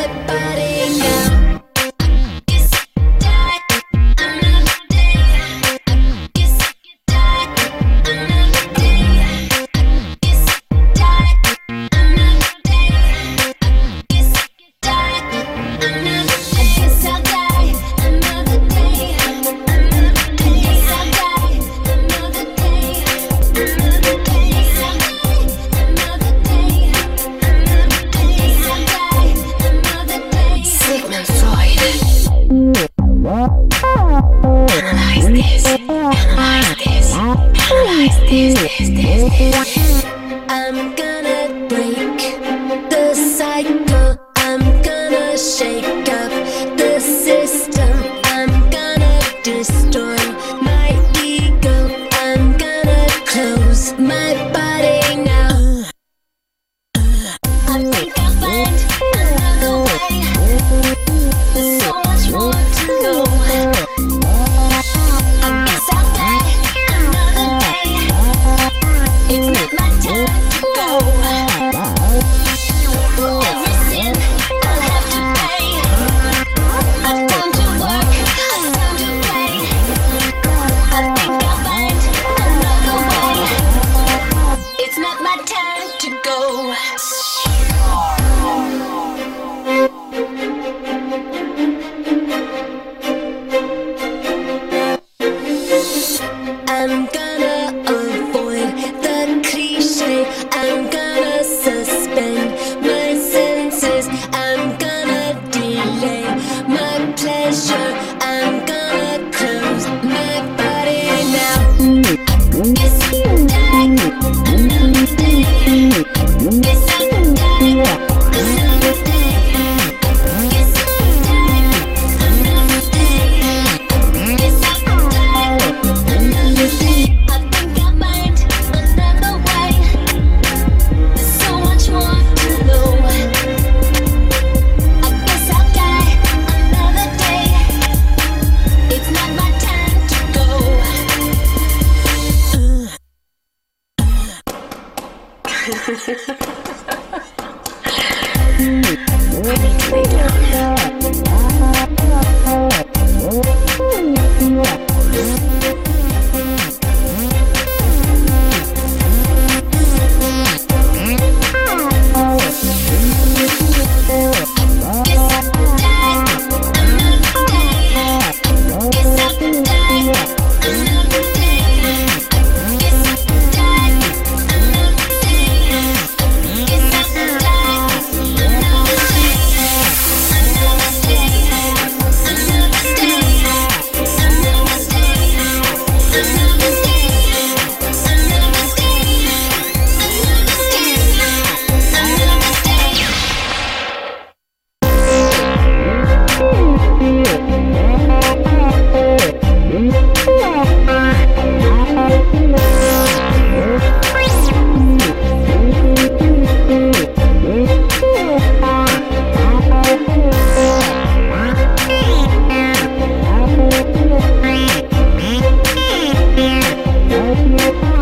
I'm gonna break the cycle. I'm gonna shake up the system. I'm gonna destroy my ego. I'm gonna close my body now. I think I'll find another way. There's so much more to go. I guess I'll die another day. It's not my time to go. For every sin I'll have to pay. I've done to work, I've done to play. I think I'll find another way. It's not my time to go. I'm gonna avoid the cliche. I'm gonna suspend my senses. I'm gonna delay my pleasure. I'm gonna close my body now. Guess I'll die another day. Guess I'll die another day. Guess I'll die another day. Guess I'll die another day. I think I'll find another way. There's so much more to know. I guess I'll die another day. It's not my time to go. We need to lay down. Guess I'll die another day. Guess I'll die another day. Guess I'll die another day. Guess I'll die another day. Another day. Another day. Another day. Another day. Another day. Another day. Another day.